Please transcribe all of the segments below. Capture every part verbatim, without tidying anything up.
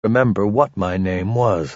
remember what my name was.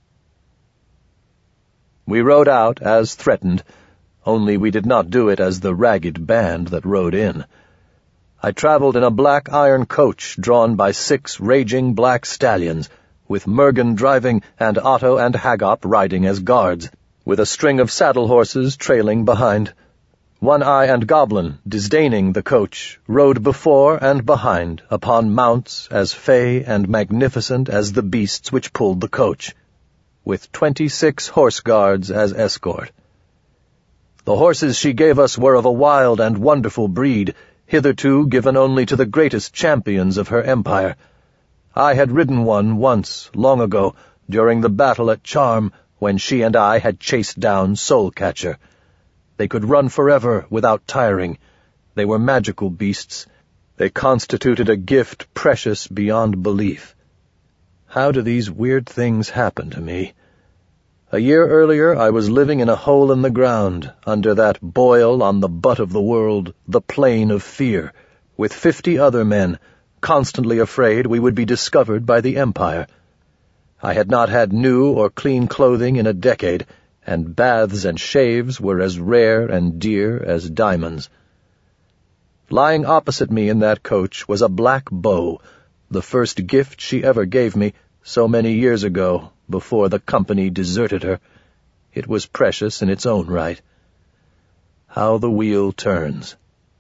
We rode out as threatened, only we did not do it as the ragged band that rode in. I traveled in a black iron coach drawn by six raging black stallions, with Mergen driving and Otto and Haggop riding as guards, with a string of saddle horses trailing behind. One-Eye and Goblin, disdaining the coach, rode before and behind upon mounts as fey and magnificent as the beasts which pulled the coach, with twenty-six horse guards as escort. The horses she gave us were of a wild and wonderful breed, hitherto given only to the greatest champions of her empire. I had ridden one once, long ago, during the battle at Charm, when she and I had chased down Soulcatcher. They could run forever without tiring. They were magical beasts. They constituted a gift precious beyond belief. How do these weird things happen to me? A year earlier I was living in a hole in the ground, under that boil on the butt of the world, the Plain of Fear, with fifty other men, constantly afraid we would be discovered by the Empire. I had not had new or clean clothing in a decade, and baths and shaves were as rare and dear as diamonds. Lying opposite me in that coach was a black bow, the first gift she ever gave me so many years ago, before the company deserted her. It was precious in its own right. How the wheel turns.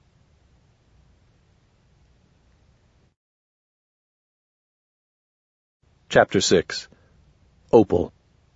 Chapter six. Opal.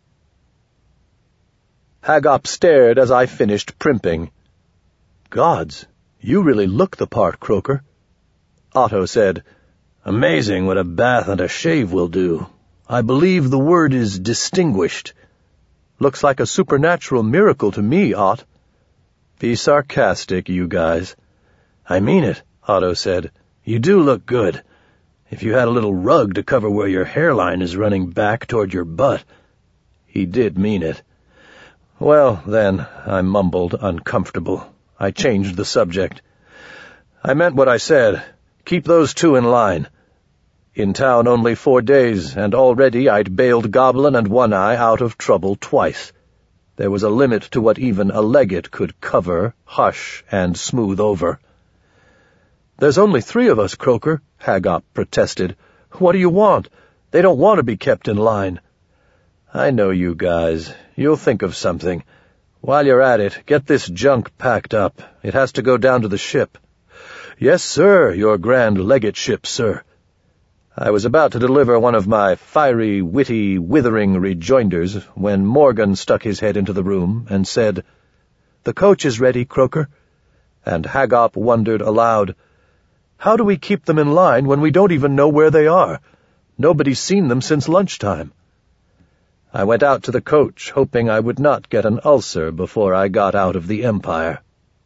Haggop stared as I finished primping. "Gods, you really look the part, Croker." Otto said, "Amazing what a bath and a shave will do. I believe the word is distinguished. Looks like a supernatural miracle to me, Ott." "Be sarcastic, you guys." "I mean it," Otto said. "You do look good. If you had a little rug to cover where your hairline is running back toward your butt." He did mean it. "Well, then," I mumbled, uncomfortable. I changed the subject. "I meant what I said. Keep those two in line. In town only four days, and already I'd bailed Goblin and One-Eye out of trouble twice. There was a limit to what even a legate could cover, hush, and smooth over." "There's only three of us, Croker," Haggop protested. "What do you want? They don't want to be kept in line." "I know you guys. You'll think of something. While you're at it, get this junk packed up. It has to go down to the ship." "Yes, sir, your grand legate-ship, sir." I was about to deliver one of my fiery, witty, withering rejoinders when Morgan stuck his head into the room and said, "The coach is ready, Croker." And Haggop wondered aloud, "How do we keep them in line when we don't even know where they are? Nobody's seen them since lunchtime." I went out to the coach, hoping I would not get an ulcer before I got out of the Empire.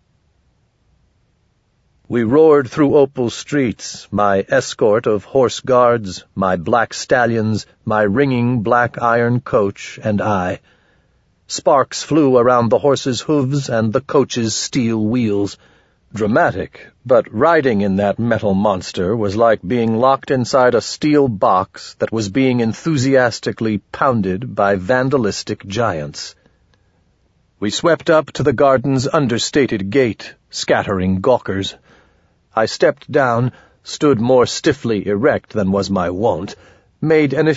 We roared through Opal streets, my escort of horse guards, my black stallions, my ringing black iron coach, and I. Sparks flew around the horses' hooves and the coach's steel wheels. Dramatic, but riding in that metal monster was like being locked inside a steel box that was being enthusiastically pounded by vandalistic giants. We swept up to the garden's understated gate, scattering gawkers. I stepped down, stood more stiffly erect than was my wont, made an